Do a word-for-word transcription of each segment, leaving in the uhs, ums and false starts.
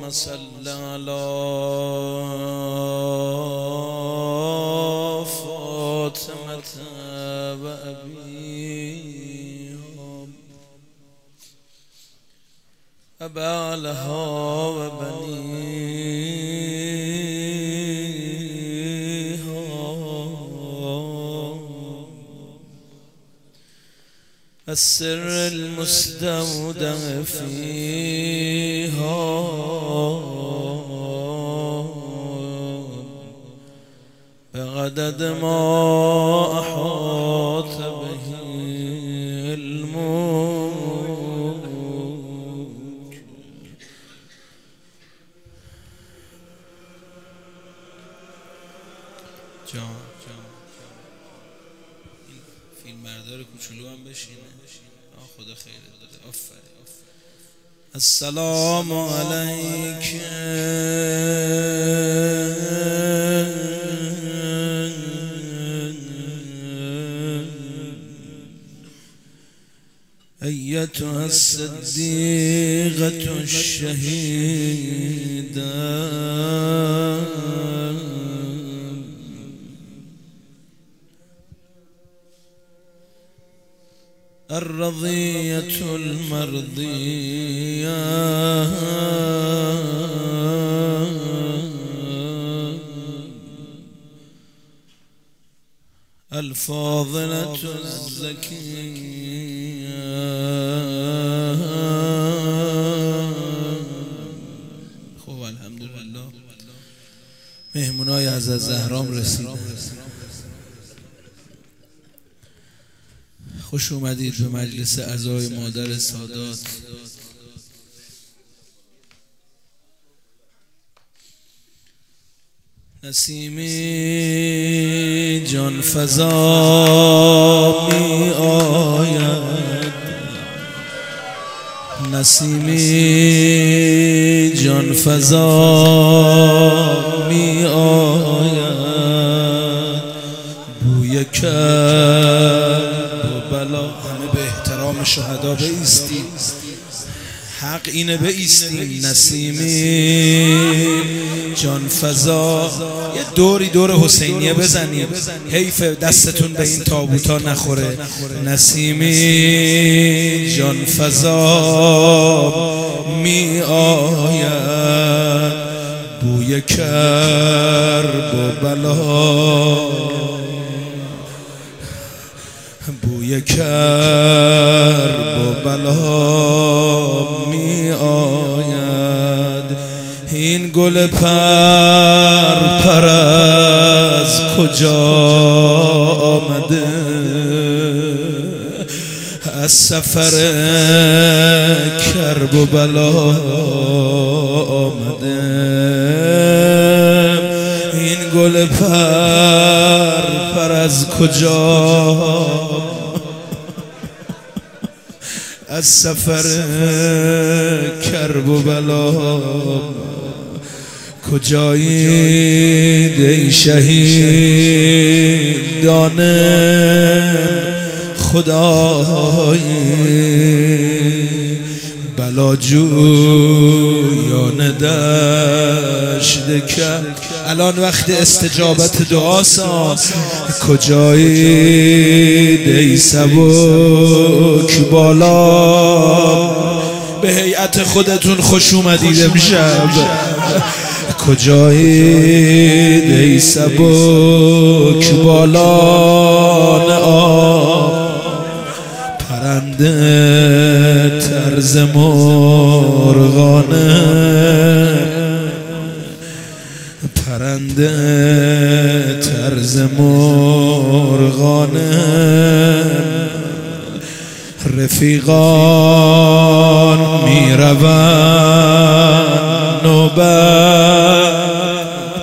صل على فاطمة و أبيها و بعلها و بنيها السر المستودع فيها بعدد ما أحاط به الملك. جان این فیلم بردار کوچولو هم بشینه. خدا خیرت بده. آفرین. السلام علیک ایتها الصدیقة الشهیدة الرضية المرضية الفاضلة الزكية خوب الحمدلله مهمونای از زهرام رسیدن. خوش اومدید به مجلس عزای مادر سادات. نسیمی جان فزا می آید، نسیمی جان فزا می آید، بوی کرد بلا. همه به احترام شهدا بایستیم، حق اینه بایستیم. نسیمی جان فزا یه دوری دور حسینیه بزنیم، حیف دستتون به این تابوتا نخوره. نسیمی جان فزا می آید، بوی کرب و بلا، بوی کرب و بلا می آید. این گل پر پر از کجا آمده، از سفر کرب و بلا آمده. این گل پر پر از کجا، از سفر کرب و بلا. کجایید ای شهیدان خدای، بلاجویان دشت کرد. الان وقت استجابت دعاسان. کجایید ای سبک بالا، به هیئت خودتون خوش اومدید امشب. کجایید ای سبک بالان آب، پرنده طرز مرغانه، پرنده طرز مرغانه. رفیقان می روند نوبت،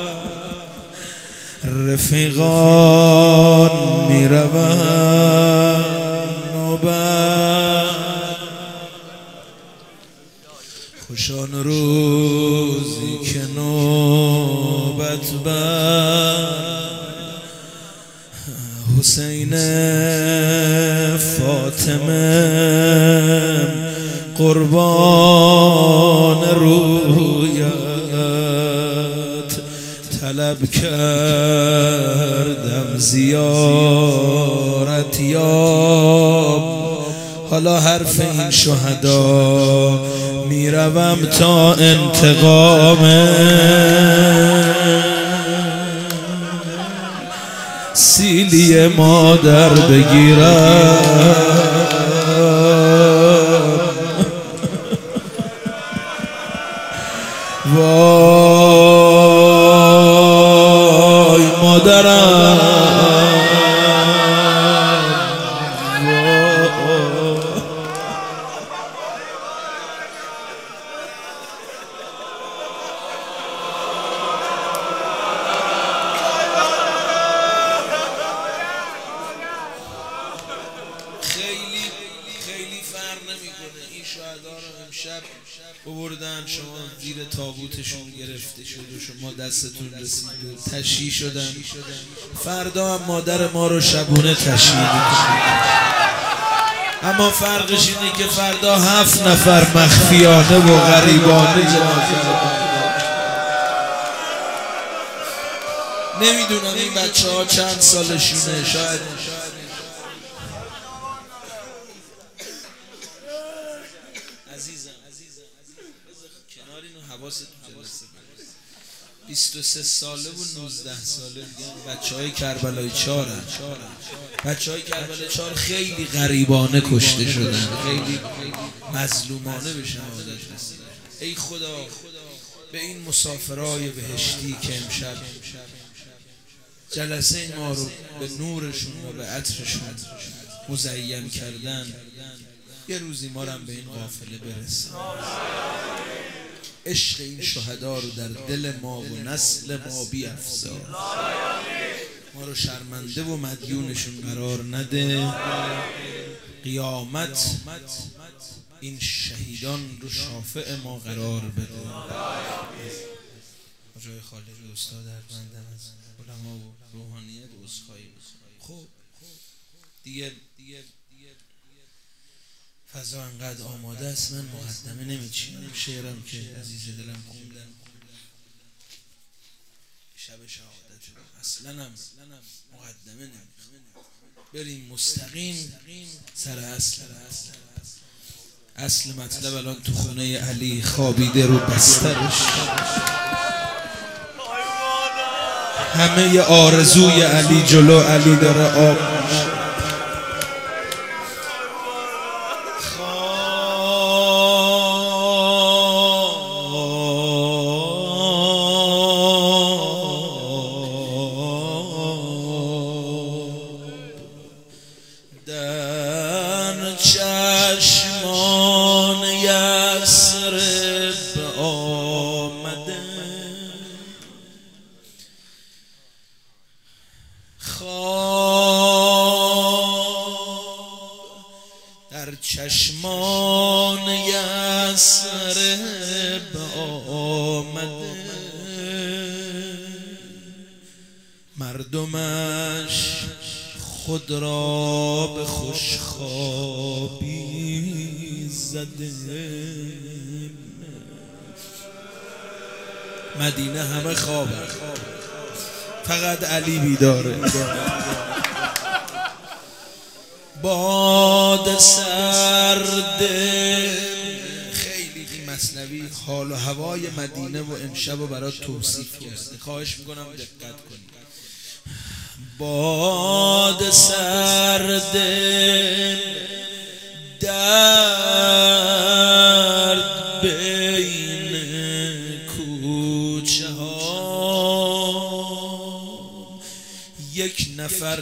رفیقان می روند نوبت. خوشان روزی که نوبت بر حسین فاطمه قربان رویت. طلب کردم زیارت یاب، حالا حرف این شهدا میروم تا انتقام سیلی مادر بگیرم. وای مادرم، خیلی خیلی فرق نمیکنه. این شهدا رو امشب ببردن، شما زیر تابوتشون گرفته شد و شما دستتون رسید و تشییع شدن. فردا هم مادر ما رو شبونه تشییع میکنه، اما فرقش اینه که فردا هفت نفر مخفیانه و غریبانه جنازه. نمیدونم این بچه ها چند سالشونه، شاید عزیزم کنار اینو حواست تو جلسه بیست و سه ساله و نوزده ساله دیگه بچه های کربلای چار هم. بچه های کربلای چار خیلی غریبانه کشته شدن، خیلی مظلومانه به شهادت رسیدن. ای خدا به این مسافرای بهشتی که امشب جلسه ما رو به نورشون و به عطرشون مزین کردن، یه روزی ما رو هم به این قافله برسن. عشق این شهدا رو در دل ما و نسل ما بیفزا، ما رو شرمنده و مدیونشون قرار نده. قیامت این شهیدان رو شافع ما قرار بده. جای خالد استاد ارجمندم از علما و روحانیت عذرخواهی می‌کنم. خب دیگه فضا انقدر آماده است، من مقدمه نمیچینم. شعرم که عزیز دلم خوندم شب شهادت شد، اصلا هم مقدمه نمیخوام. بریم مستقیم سر اصل. اصل مطلب الان تو خونه علی خوابیده رو بسترش، همه ی آرزوی علی جلو علی داره آب میشه. در چشمان یثرب آمده، در چشمان یثرب آمده، مردمش خود را به خوشخوابی زده. مدینه همه خوابه، فقط علی بیداره. باد سرد خیلی این مثنوی حال و هوای مدینه و امشب رو برات توصیف کرده، خواهش میکنم دقت کنید. باد سرد درد بین کوچه ها، یک نفر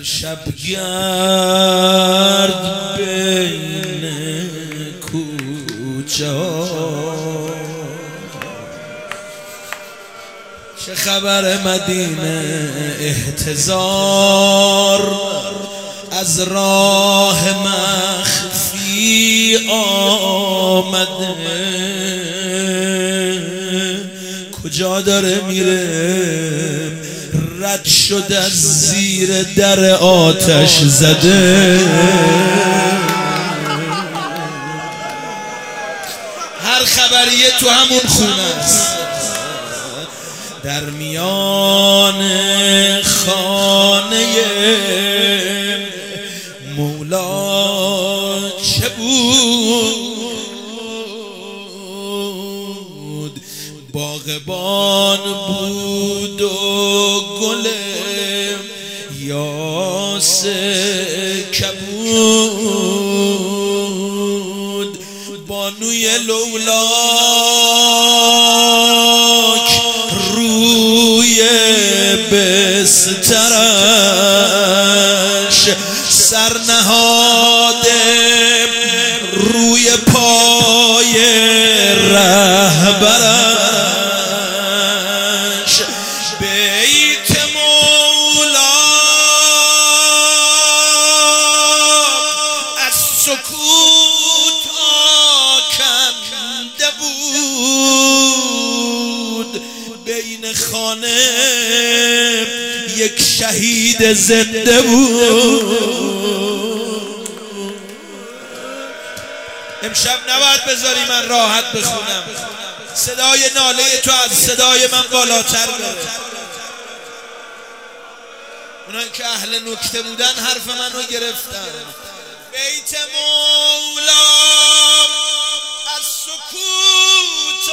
شبگرد بین کوچه ها. چه خبر مدینه؟ احتضار از راه مخفی آمده. کجا داره میره؟ رد شده از زیر در آتش زده. هر خبریه تو همون خونه است. در میان خانه مولا چه بود؟ باغبان بود و گل یاس کبود. بانوی لولاک روی بسترش سر نهاده روی پای رهبرش. بیت مولا از سکوت آکنده بود. بین خانه یک شهید زنده بود. امشب نباید بذاری من راحت بخونم، صدای ناله تو از صدای من بالاتر بره. اونایی که اهل نکته بودن حرف منو گرفتن. بیت مولا از سکوت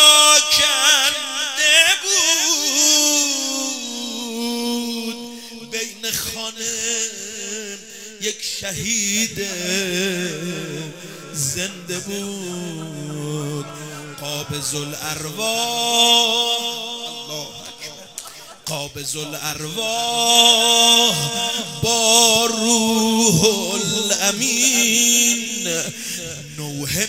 آکنده بود. بین خانه یک شهید زنده بود. قابض الارواح، الله اکبر، قابض الارواح با روح الامین نوحه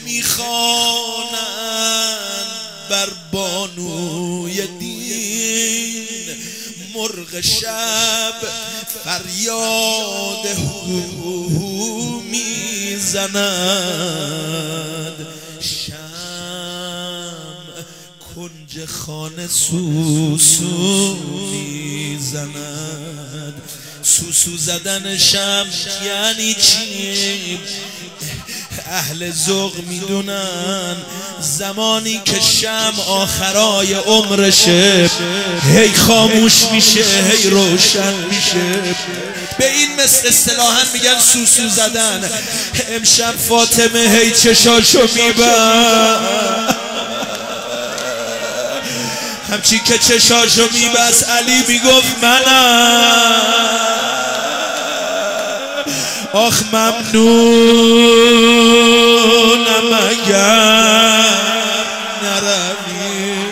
میخوانند بر بانوی دین. مرغ شب فریاد هو میزند. شمع کنج خانه سوسو میزند. سوسو زدن شمع یعنی چی؟ اهل ذوق میدونن زمانی که شمع آخرای عمرشه هی خاموش میشه هی روشن میشه. به این مثل اصطلاحاً میگن سوسو زدن. امشب فاطمه هی چشاشو میبند، همچی که چشاشو میبست علی میگفت منم. آخ ممنونم اگر نروی.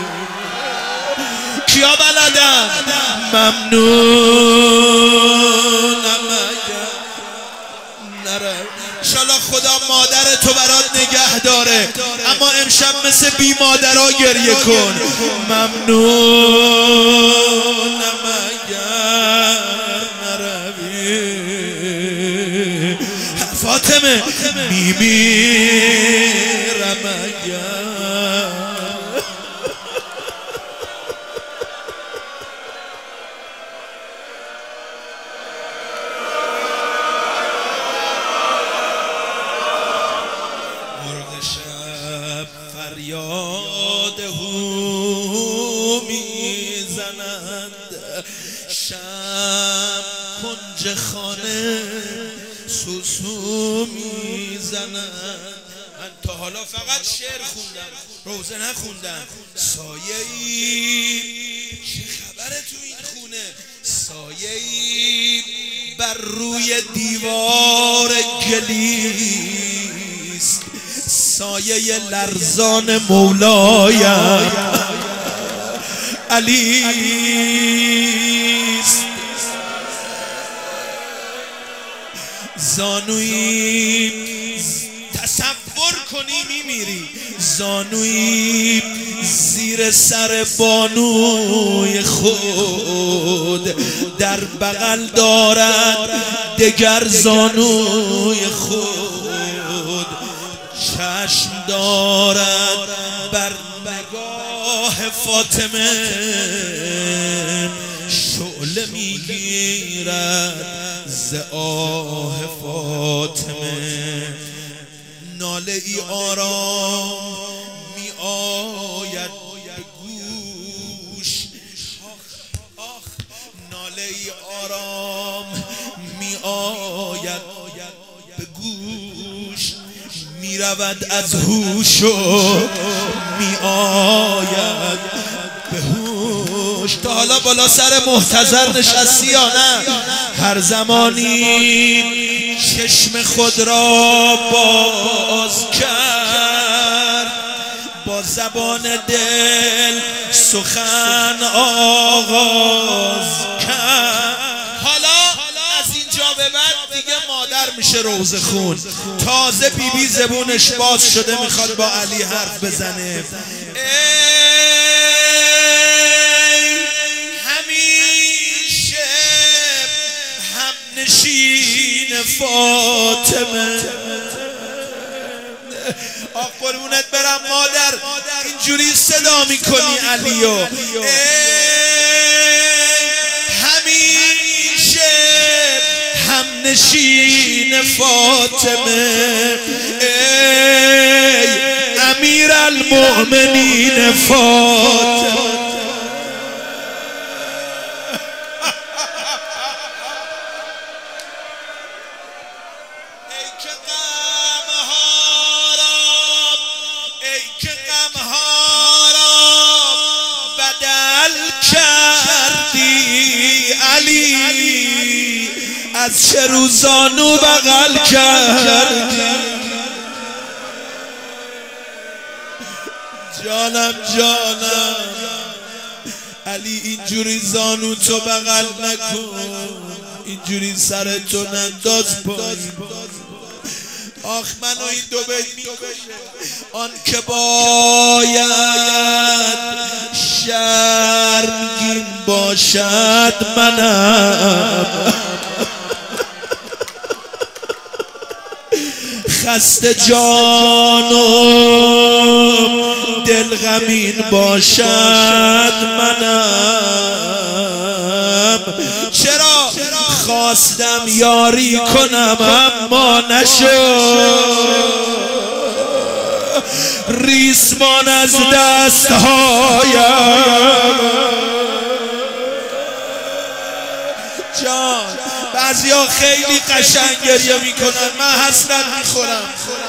کیا بلدن؟ ممنونم اگر نروی. انشالله خدا مادر تو برات نگه داره، اما امشب مثل بی مادرها گریه کن. ممنونم اگر نروی. فاطمه میمیرم اگر. مرغ شب فریاد هو میزند. شب کنج خانه سوسو میزند. من تا حالا فقط شعر خوندم، روزه نخوندم. سایه ای چه خبره تو این خونه؟ سایه ای بر روی دیوار گلیست. سایه لرزان مولایم علی است. زانویی تصور کنی میمیری. زانویی زیر سر بانوی خود در بغل دارد دگر زانوی خود. چشم دارد بر نگاه فاطمه شعله میگیرد ز آه فاطمه. ناله ای آرام می آید به گوش رود از هوش و می آید به هوش. تا حالا بالا سر محتضر نشستی یا نه؟ هر زمانی چشم خود را باز کرد، با زبان دل سخن آغاز کرد. حالا از اینجا به بعد دیگه مادر میشه روزه خون. تازه بیبی بی زبونش باز شده میخواد با علی حرف بزنه. ای همیشه هم نشین فاطمه. آخ قربونت برم مادر، اینجوری صدا میکنی علیو. همیشه هم نشین فاطمه، ای امیر المؤمنین فاطمه. از چه روزانو بغل کردی جانم جانم علی، اینجوری زانو تو بغل نکن، اینجوری سر تو ننداز پایین. آخ منو این دو بیت میکشه. آن که باید شرمگین باشد منم، خسته جانم دل غمین باشد منم. چرا خواستم یاری کنم اما نشد، ریسمان از دستهایم. جان بعضیا خیلی قشنگ گریه میکنن، من حسرت میخورم.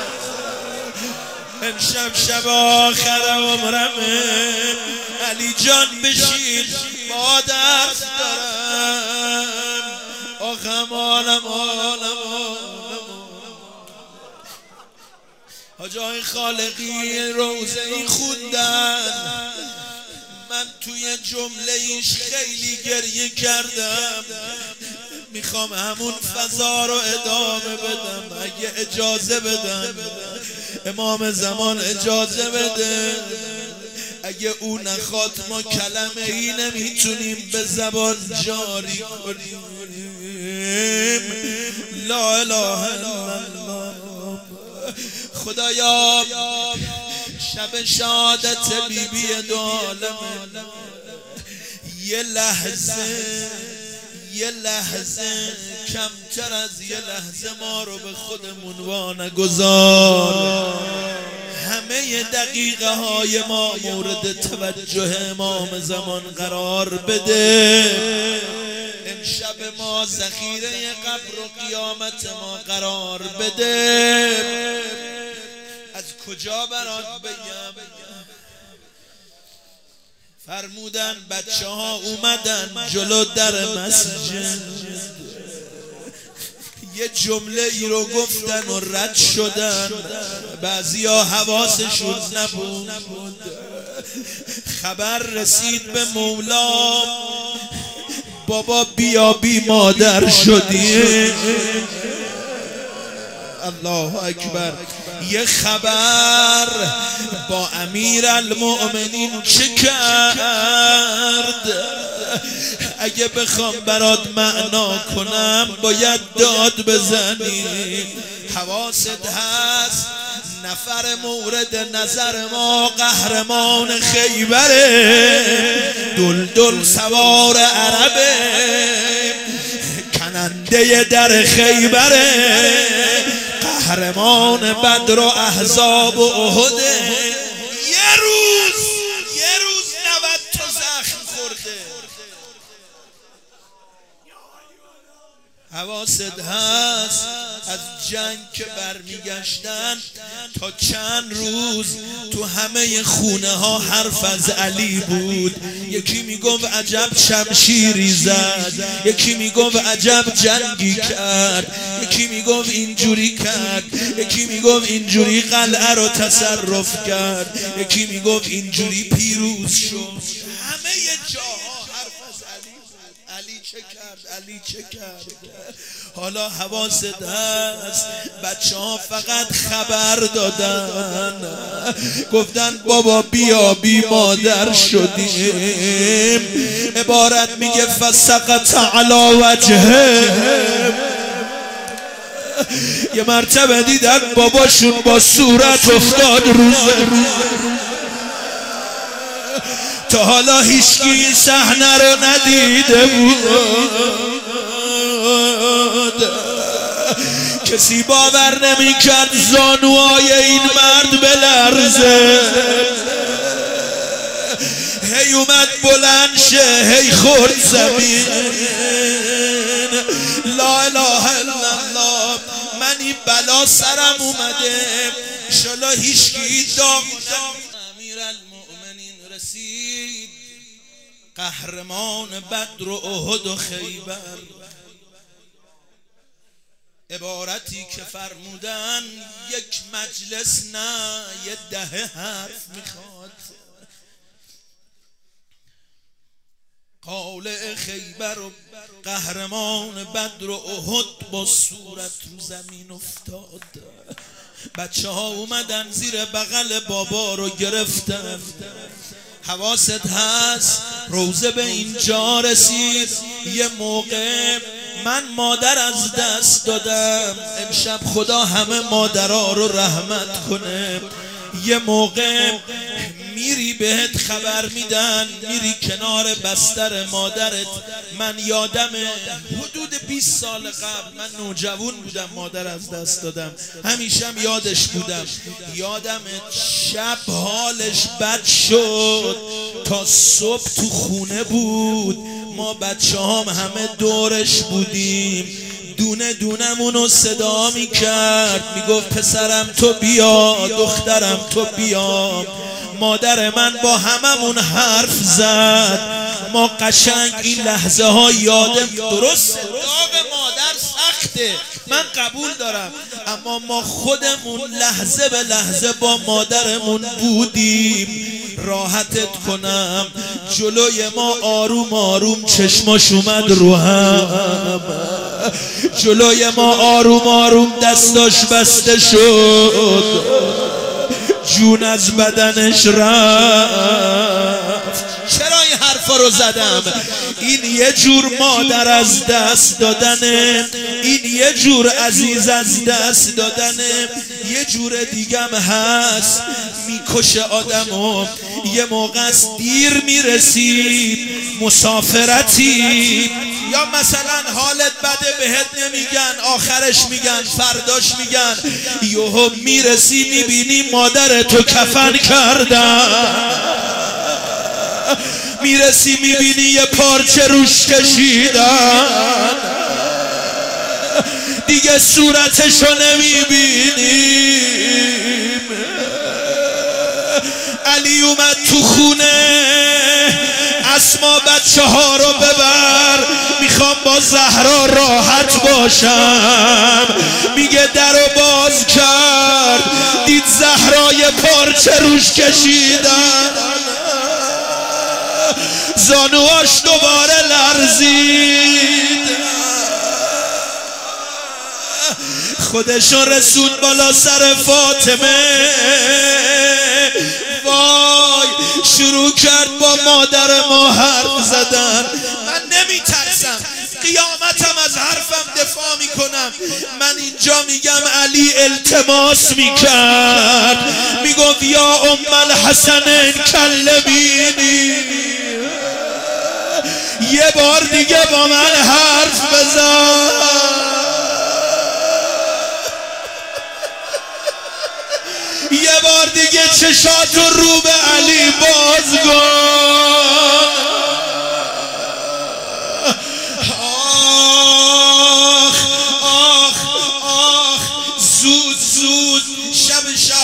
امشب شب آخر عمرمه، علی جان بشین با درس دارم. آخم آلم آلم حاج آقای خالقی روزه ای خوندن، من توی جمله ایش خیلی گریه کردم. میخوام همون فضا رو ادامه بدم اگه اجازه بدن، امام زمان اجازه بده. اگه او نخواد ما کلمه ای نمیتونیم به زبان جاری کنیم. لا اله الا الله. خدایا شب شهادت بیبی دو عالم، یه لحظه یه لحظه کمتر از یه لحظه ما رو به خودمون وانگذار. همه دقیقه های ما مورد توجه امام زمان قرار بده. امشب ما ذخیره قبر و قیامت ما قرار بده. از کجا برات بگم؟ فرمودن بچه ها اومدن جلو در مسجد، یه جمله ای رو گفتن و رد شدن. بعضی ها حواسشون نبود. خبر رسید به مولا، بابا بیا بی مادر شدی. الله اکبر. یه خبر با امیر المؤمنین چه کرد؟ اگه بخوام برات معنا کنم باید داد بزنی. حواست هست نفر مورد نظر ما قهرمان خیبره، دل دل سوار عربه، کننده در خیبره، قهرمان بدر و احزاب و احده. یه روز یه روز نود تا زخم خورده. حواست هست از جنگ که برمیگشتن تا چند روز تو همه خونه ها حرف از علی بود. یکی میگفت عجب شمشیری زد، یکی میگفت عجب جنگی کرد، یکی میگفت اینجوری کرد، یکی میگفت اینجوری قلعه رو تصرف کرد، یکی میگفت اینجوری پیروز شد. همه جاها حرف از علی بود. علی چه کرد، علی چه کرد. حالا حواست هست بچه ها فقط خبر دادن، گفتن بابا بیا بی مادر شدیم. عبارت میگه فسقط علی وجهه. یه مرتبه دیدن باباشون با صورت افتاد روزه. تا حالا هیچکی صحنه رو ندیده بود. کسی باور نمی کرد زانوهای این مرد بلرزه. هی اومد بلند شه، هی خورد زمین. لا اله الا الله. من این بلا سرم اومده، انشالله هیچکی داغ امیرالمؤمنین رسید، قهرمان بدر و احد و خیبر. عبارتی که فرمودن یک مجلس نه یه دهه حرف میخواد. قالع خیبر و قهرمان بدر و احد با صورت رو زمین افتاد. بچه ها اومدن زیر بغل بابا رو گرفتن. حواست هست روزه به اینجا رسید. یه موقع من مادر از دست دادم، امشب خدا همه مادرها رو رحمت کنه. یه موقع میری بهت خبر میدن، میری کنار بستر مادرت. من یادم حدود بیست سال قبل، من نوجوان بودم مادر از دست دادم، همیشم یادش بودم. یادم شب حالش بد شد، تا صبح تو خونه بود. ما بچه هم همه دورش بودیم، دونه دونمونو صدا میکرد، میگفت پسرم تو بیا، دخترم تو بیا. مادر من با هممون حرف زد. ما قشنگ این لحظه ها یادم. درست داغ مادر سخته، من قبول دارم، اما ما خودمون لحظه به لحظه با مادرمون بودیم. راحتت کنم جلوی ما آروم آروم چشماش اومد رو هم، جلوی ما آروم آروم دستاش بسته شد، جون از بدنش رفت. چرا این حرفا رو زدم؟ این یه جور مادر از دست دادنه، این یه جور عزیز از دست دادنه. یه جور دیگم هست میکشه آدمو. یه موقع است دیر میرسی مسافرتی، یا مثلا حالت بده بهت نمیگن، آخرش میگن، فرداش میگن، یهو میرسی میبینی مادر تو کفن کردن، میرسی میبینی یه پارچه روش کشیدن، دیگه صورتشو نمیبینیم. علی اومد تو خونه، اسما بچه ها رو ببر، میخوام با زهرا راحت باشم. میگه در رو باز کرد، دید زهرا یه پارچه روش کشیدن، زانواش دوباره لرزید، خودشو رسون بالا سر فاطمه. وای، شروع کرد با مادر ما حرف زدن. من نمی ترسم، قیامتم از حرفم دفاع میکنم. من اینجا میگم علی التماس میکرد، میگفت یا ام الحسن کلمینی، یه بار دیگه با من حرف بزن. یه بار دیگه چشاتو رو به علی باز کن. آخ آخ آخ، زود زود شب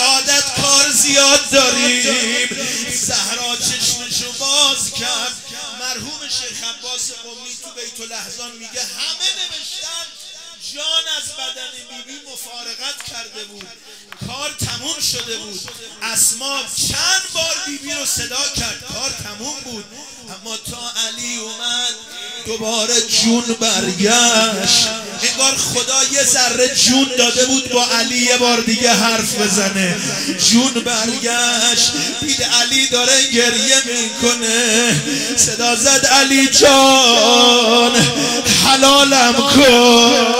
کرد. مرحوم شیخ عباس قمی تو بیت الاحزان میگه همه نوشتن جان از بدن بیبی بی مفارقت کرده بود، کار تموم شده بود. اسما چند بار بیبی بی رو صدا کرد، کار تموم بود. اما تا علی اومد دوباره جون برگشت. انگار خدا یه ذره جون داده بود با علی یه بار دیگه حرف بزنه. جون برگشت، دید علی داره گریه میکنه، صدا زد علی جان حلالم کن.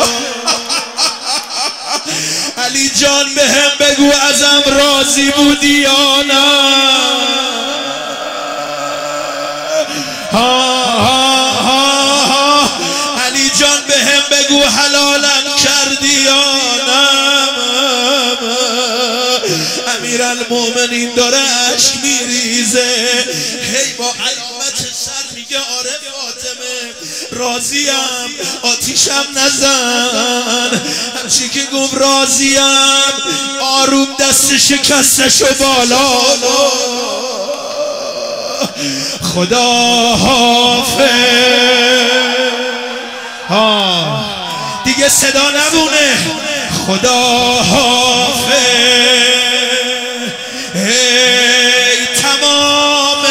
علی جان به هم بگو ازم راضی بودی یا نه؟ ها ها ها ها علی جان به هم بگو حلالم کردی یا نه؟ امیرالمومنین داره عشق میریزه، هی با علامت سر میگه آره فاطمه راضیم، آتیشم نزن. همچی که گفت راضیم آروم دست شکستشو بالا، خدا حافظ. ها دیگه صدا نبونه، خدا حافظ. ای تمام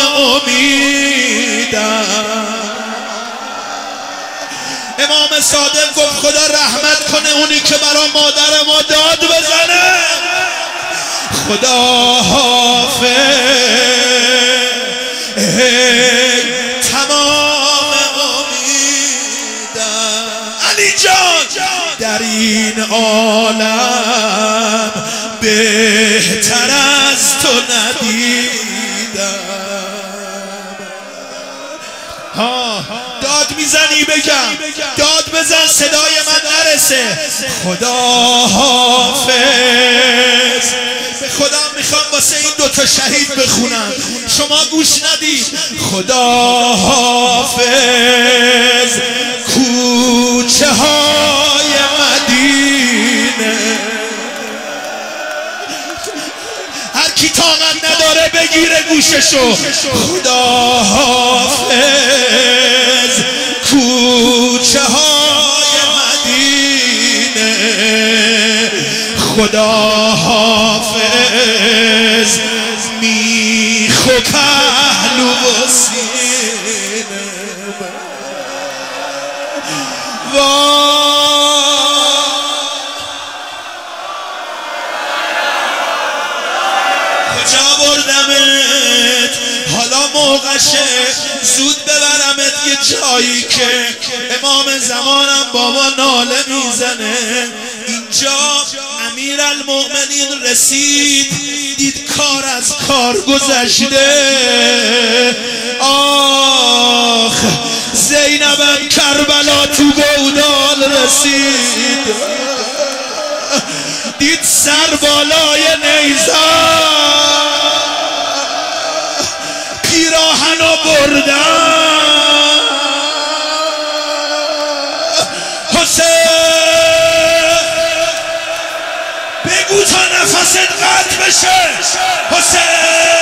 امیدم. امام صادق گفت خدا رحمت کنه اونی که برا مادر ما داد بزنه. خدا حافظ. ای تمام امیدم. علی جان در این عالم بهتر از تو ندیدم. ها داد میزنی بگم، داد بزن صدای من نرسه. خدا حافظ. به خدا میخوام واسه این دوتا شهید بخونم، شما گوش ندید. خدا حافظ. کوچه های مدینه، هر کی طاقت نداره بگیره گوششو. خدا حافظ. کوچه های مدینه، خدا حافظ. میخ و پهلو و سینه. کجا بردمت حالا موقعشه، زود ببرمت یه جایی که امام زمانم بابا ناله میزنه. اینجا امیرالمومنین رسید، دید کار از کار گذشته. آخ زینبم کربلا تو گودال رسید، دید سر بالای نیزه پیراهنو بردن. حسین بگو تا نفست قطع بشه. حسین